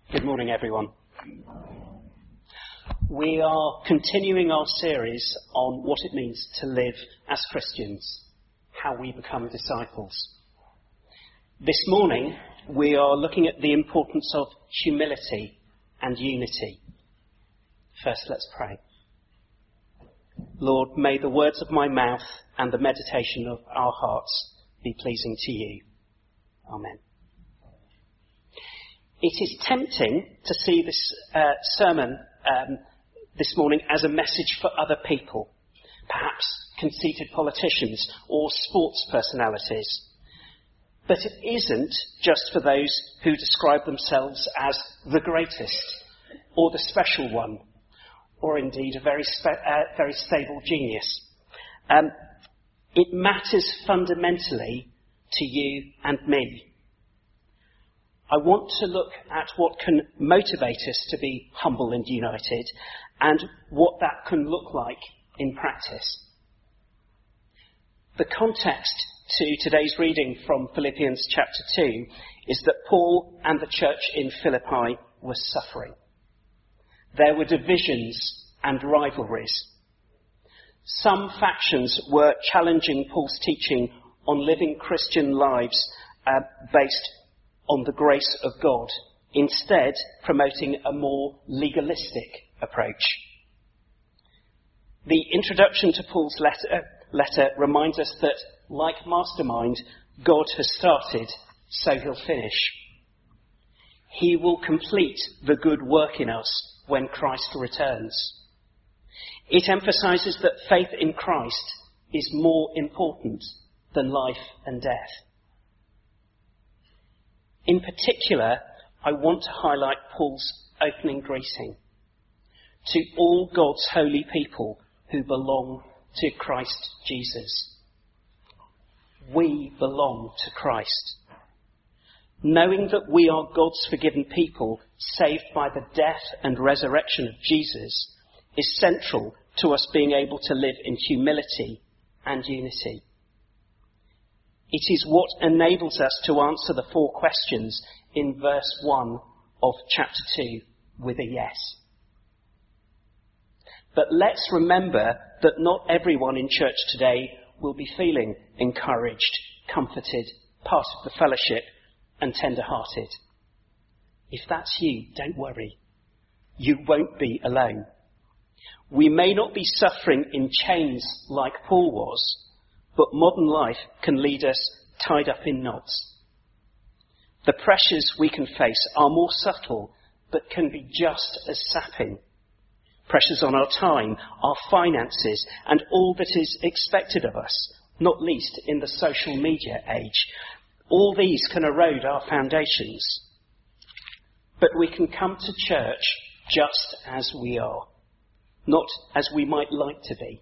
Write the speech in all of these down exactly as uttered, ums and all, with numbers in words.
Good morning, everyone. We are continuing our series on what it means to live as Christians, how we become disciples. This morning, we are looking at the importance of humility and unity. First, let's pray. Lord, may the words of my mouth and the meditation of our hearts be pleasing to you. Amen. It is tempting to see this uh, sermon um, this morning as a message for other people, perhaps conceited politicians or sports personalities. But it isn't just for those who describe themselves as the greatest or the special one, or indeed a very, spe- uh, very stable genius. Um, it matters fundamentally to you and me. I want to look at what can motivate us to be humble and united, and what that can look like in practice. The context to today's reading from Philippians chapter two is that Paul and the church in Philippi were suffering. There were divisions and rivalries. Some factions were challenging Paul's teaching on living Christian lives uh, based on the grace of God, instead promoting a more legalistic approach. The introduction to Paul's letter, letter reminds us that, like Mastermind, God has started, so he'll finish. He will complete the good work in us when Christ returns. It emphasises that faith in Christ is more important than life and death. In particular, I want to highlight Paul's opening greeting to all God's holy people who belong to Christ Jesus. We belong to Christ. Knowing that we are God's forgiven people, saved by the death and resurrection of Jesus, is central to us being able to live in humility and unity. It is what enables us to answer the four questions in verse one of chapter two with a yes. But let's remember that not everyone in church today will be feeling encouraged, comforted, part of the fellowship, and tender-hearted. If that's you, don't worry. You won't be alone. We may not be suffering in chains like Paul was, but modern life can lead us tied up in knots. The pressures we can face are more subtle, but can be just as sapping. Pressures on our time, our finances, and all that is expected of us, not least in the social media age. All these can erode our foundations. But we can come to church just as we are, not as we might like to be.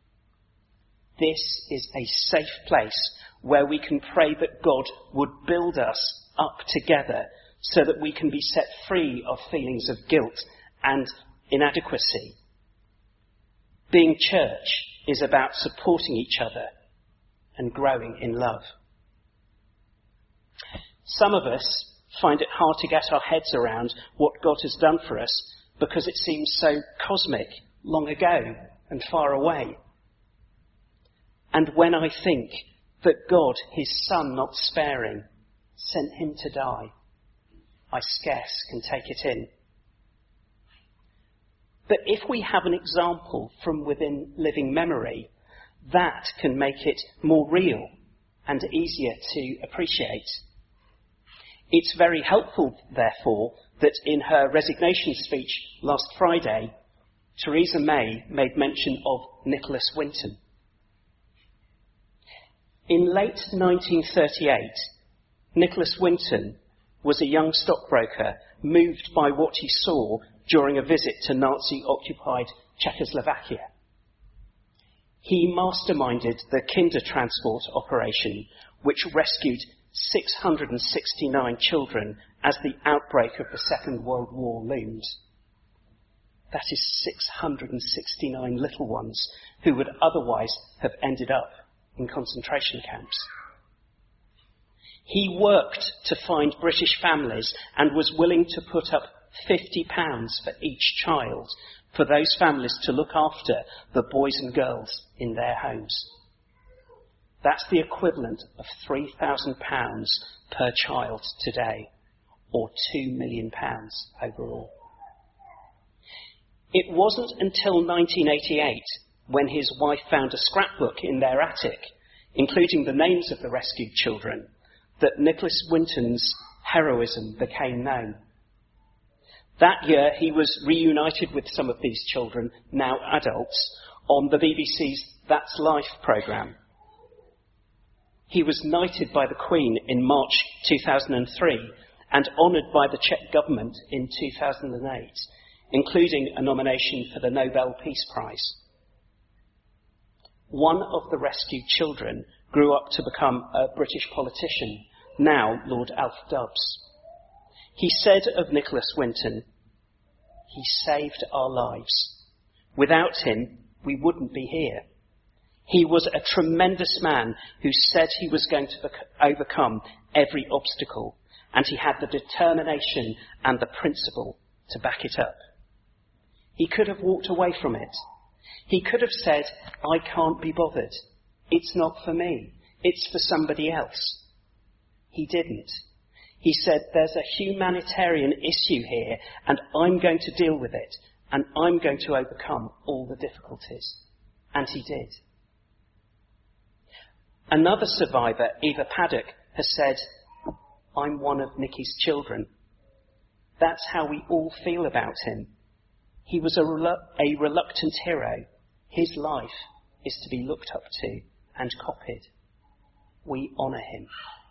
This is a safe place where we can pray that God would build us up together so that we can be set free of feelings of guilt and inadequacy. Being church is about supporting each other and growing in love. Some of us find it hard to get our heads around what God has done for us because it seems so cosmic, long ago and far away. And when I think that God, his Son not sparing, sent him to die, I scarce can take it in. But if we have an example from within living memory, that can make it more real and easier to appreciate. It's very helpful, therefore, that in her resignation speech last Friday, Theresa May made mention of Nicholas Winton. In late nineteen thirty-eight, Nicholas Winton was a young stockbroker moved by what he saw during a visit to Nazi-occupied Czechoslovakia. He masterminded the Kindertransport operation, which rescued six hundred sixty-nine children as the outbreak of the Second World War loomed. That is six hundred sixty-nine little ones who would otherwise have ended up in concentration camps. He worked to find British families and was willing to put up fifty pounds for each child for those families to look after the boys and girls in their homes. That's the equivalent of three thousand pounds per child today, or two million pounds overall. It wasn't until nineteen eighty-eight, when his wife found a scrapbook in their attic, including the names of the rescued children, that Nicholas Winton's heroism became known. That year he was reunited with some of these children, now adults, on the B B C's That's Life programme. He was knighted by the Queen in March two thousand three and honoured by the Czech government in two thousand eight, including a nomination for the Nobel Peace Prize. One of the rescued children grew up to become a British politician, now Lord Alf Dubs. He said of Nicholas Winton, "He saved our lives. Without him, we wouldn't be here. He was a tremendous man who said he was going to bec- overcome every obstacle, and he had the determination and the principle to back it up. He could have walked away from it. He could have said, 'I can't be bothered. It's not for me. It's for somebody else.' He didn't. He said, 'There's a humanitarian issue here, and I'm going to deal with it, and I'm going to overcome all the difficulties.' And he did. Another survivor, Eva Paddock, has said, 'I'm one of Nicky's children.' That's how we all feel about him. He was a, relu- a reluctant hero. His life is to be looked up to and copied. We honour him."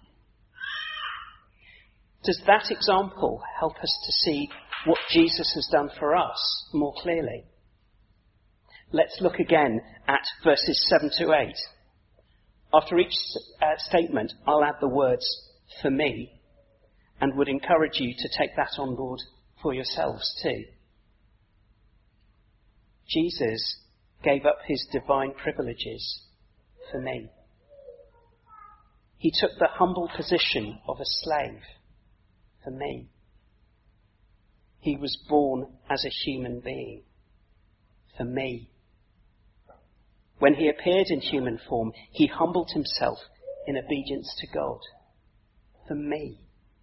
Does that example help us to see what Jesus has done for us more clearly? Let's look again at verses seven to eight. After each uh, statement, I'll add the words, "for me," and would encourage you to take that on board for yourselves too. Jesus gave up his divine privileges for me. He took the humble position of a slave for me. He was born as a human being for me. When he appeared in human form, he humbled himself in obedience to God for me.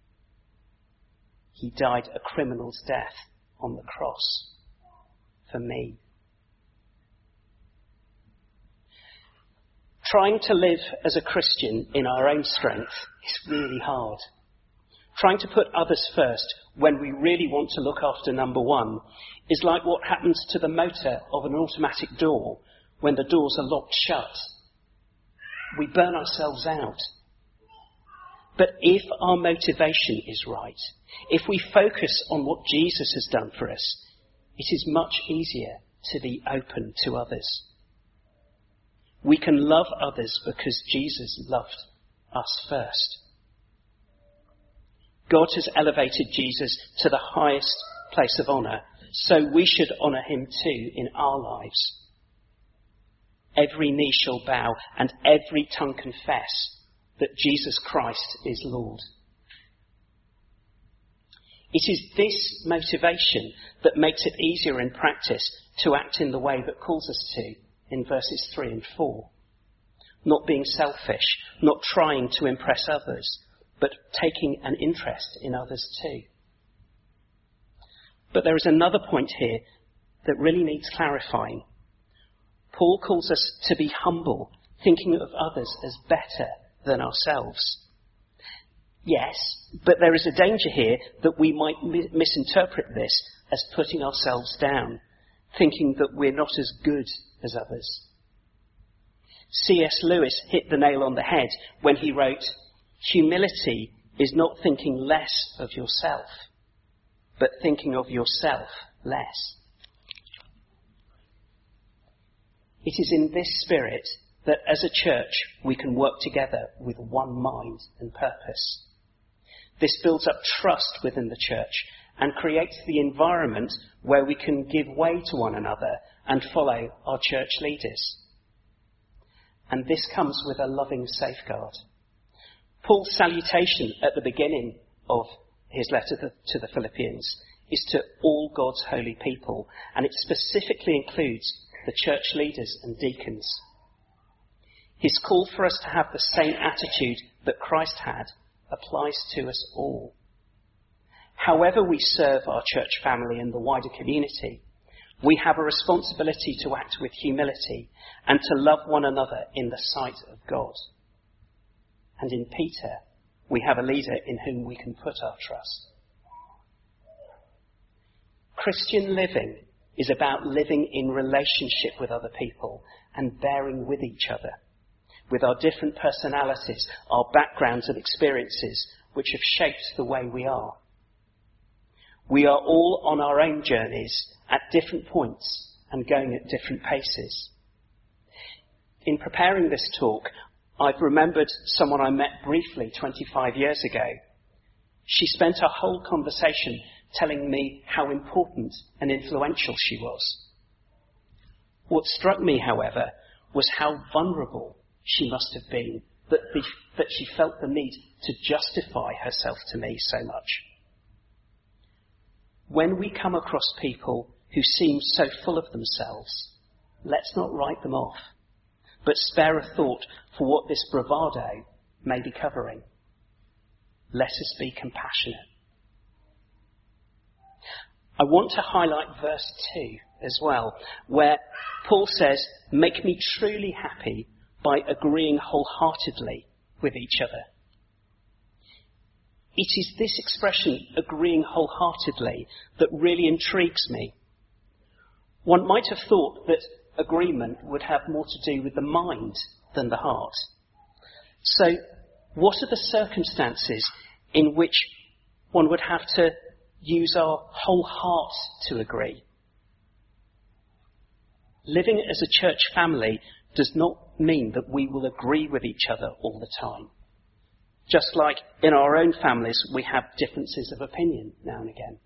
He died a criminal's death on the cross for me. Trying to live as a Christian in our own strength is really hard. Trying to put others first when we really want to look after number one is like what happens to the motor of an automatic door when the doors are locked shut. We burn ourselves out. But if our motivation is right, if we focus on what Jesus has done for us, it is much easier to be open to others. We can love others because Jesus loved us first. God has elevated Jesus to the highest place of honour, so we should honour him too in our lives. Every knee shall bow and every tongue confess that Jesus Christ is Lord. It is this motivation that makes it easier in practice to act in the way that calls us to in verses three and four. Not being selfish, not trying to impress others, but taking an interest in others too. But there is another point here that really needs clarifying. Paul calls us to be humble, thinking of others as better than ourselves. Yes, but there is a danger here that we might mi- misinterpret this as putting ourselves down, thinking that we're not as good as others. C S Lewis hit the nail on the head when he wrote, "Humility is not thinking less of yourself, but thinking of yourself less." It is in this spirit that as a church we can work together with one mind and purpose. This builds up trust within the church and creates the environment where we can give way to one another and follow our church leaders. And this comes with a loving safeguard. Paul's salutation at the beginning of his letter to the Philippians is to all God's holy people, and it specifically includes the church leaders and deacons. His call for us to have the same attitude that Christ had applies to us all. However we serve our church family and the wider community, we have a responsibility to act with humility and to love one another in the sight of God. And in Peter, we have a leader in whom we can put our trust. Christian living is about living in relationship with other people and bearing with each other, with our different personalities, our backgrounds and experiences, which have shaped the way we are. We are all on our own journeys at different points and going at different paces. In preparing this talk, I've remembered someone I met briefly twenty-five years ago. She spent our whole conversation telling me how important and influential she was. What struck me, however, was how vulnerable she must have been, that, be, that she felt the need to justify herself to me so much. When we come across people who seem so full of themselves, let's not write them off, but spare a thought for what this bravado may be covering. Let us be compassionate. I want to highlight verse two as well, where Paul says, "Make me truly happy by agreeing wholeheartedly with each other." It is this expression, agreeing wholeheartedly, that really intrigues me. One might have thought that agreement would have more to do with the mind than the heart. So, what are the circumstances in which one would have to use our whole heart to agree? Living as a church family does not mean that we will agree with each other all the time. Just like in our own families, we have differences of opinion now and again.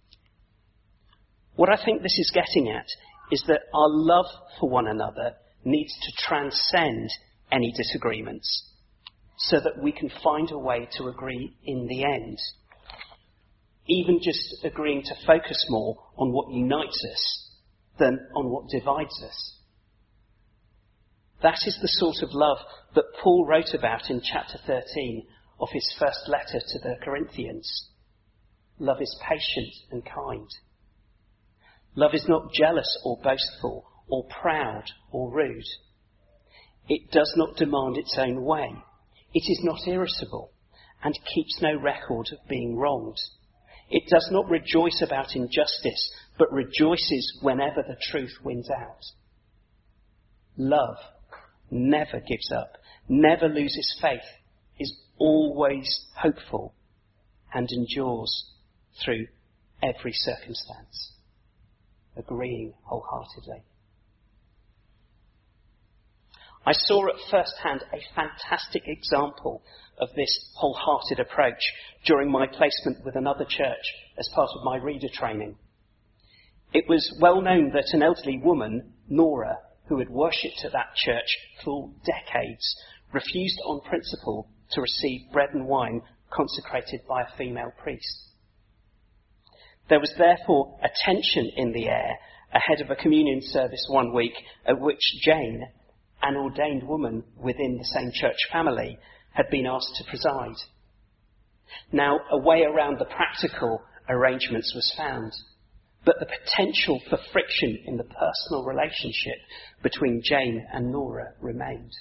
What I think this is getting at is that our love for one another needs to transcend any disagreements so that we can find a way to agree in the end. Even just agreeing to focus more on what unites us than on what divides us. That is the sort of love that Paul wrote about in chapter thirteen of his first letter to the Corinthians. Love is patient and kind. Love is not jealous or boastful or proud or rude. It does not demand its own way. It is not irritable and keeps no record of being wronged. It does not rejoice about injustice, but rejoices whenever the truth wins out. Love never gives up, never loses faith, is always hopeful, and endures through every circumstance, agreeing wholeheartedly. I saw at first hand a fantastic example of this wholehearted approach during my placement with another church as part of my reader training. It was well known that an elderly woman, Nora, who had worshipped at that church for decades, refused on principle to receive bread and wine consecrated by a female priest. There was therefore a tension in the air ahead of a communion service one week at which Jane, an ordained woman within the same church family, had been asked to preside. Now, a way around the practical arrangements was found, but the potential for friction in the personal relationship between Jane and Nora remained.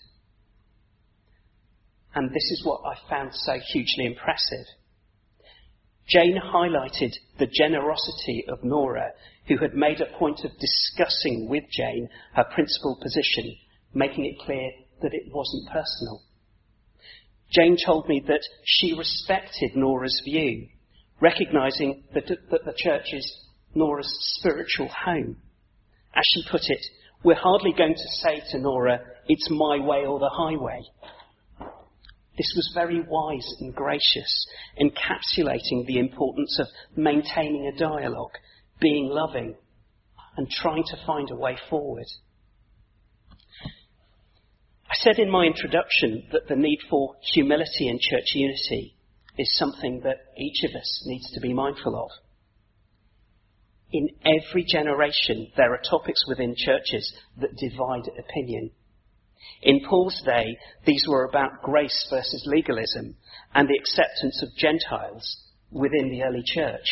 And this is what I found so hugely impressive. Jane highlighted the generosity of Nora, who had made a point of discussing with Jane her principal position, making it clear that it wasn't personal. Jane told me that she respected Nora's view, recognising that, that the church is Nora's spiritual home. As she put it, we're hardly going to say to Nora, it's my way or the highway. This was very wise and gracious, encapsulating the importance of maintaining a dialogue, being loving, and trying to find a way forward. I said in my introduction that the need for humility in church unity is something that each of us needs to be mindful of. In every generation, there are topics within churches that divide opinion. In Paul's day, these were about grace versus legalism and the acceptance of Gentiles within the early church.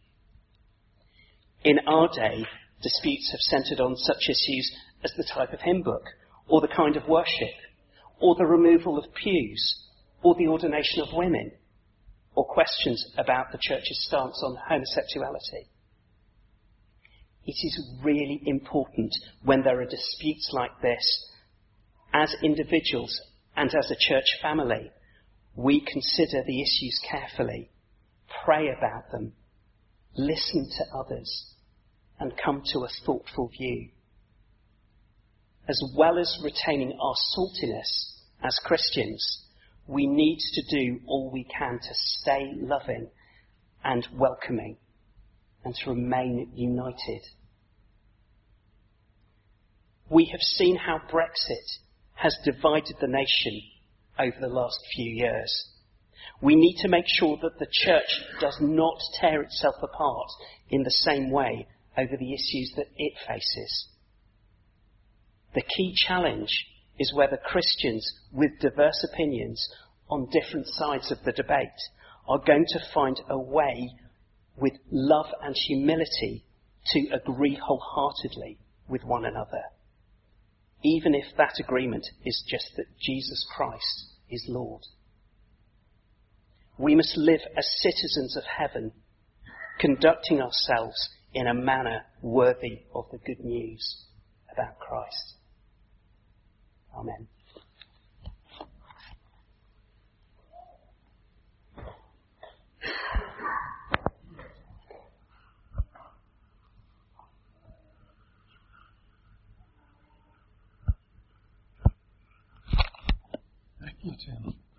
In our day, disputes have centred on such issues as the type of hymn book, or the kind of worship, or the removal of pews, or the ordination of women, or questions about the church's stance on homosexuality. It is really important when there are disputes like this, as individuals and as a church family, we consider the issues carefully, pray about them, listen to others, and come to a thoughtful view. As well as retaining our saltiness as Christians, we need to do all we can to stay loving and welcoming and to remain united. We have seen how Brexit has divided the nation over the last few years. We need to make sure that the church does not tear itself apart in the same way over the issues that it faces. The key challenge is whether Christians with diverse opinions on different sides of the debate are going to find a way with love and humility to agree wholeheartedly with one another, even if that agreement is just that Jesus Christ is Lord. We must live as citizens of heaven, conducting ourselves in a manner worthy of the good news about Christ. Amen. Thank you, Tim.